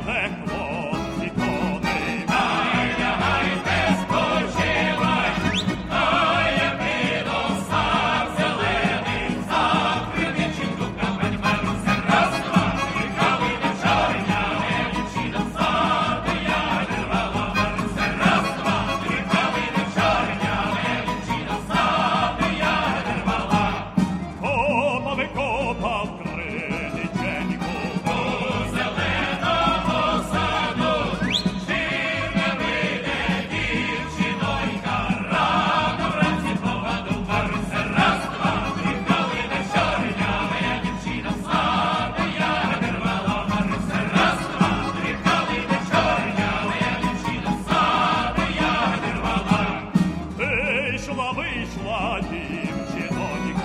пекло і коней. Ай, лягайте, спочивай, ой, який достав зелений, завтра дівчинку камень беруся, раз, два, приїхали вечорня, дівчина в саду, я вирвала, беруся, раз, два, приїхали вечорня, дівчина в саду, я вирвала. Копав і копав криниченьку до зеленого саду, жив не вийде дівчинонька, рано вранці поваду, беруся, раз, два, приїхали вечорня, дівчина в саду, я вирвала, беруся, раз, два, приїхали вечорня, дівчина в саду, я вирвала. Вийшла, вийшла дівчинонька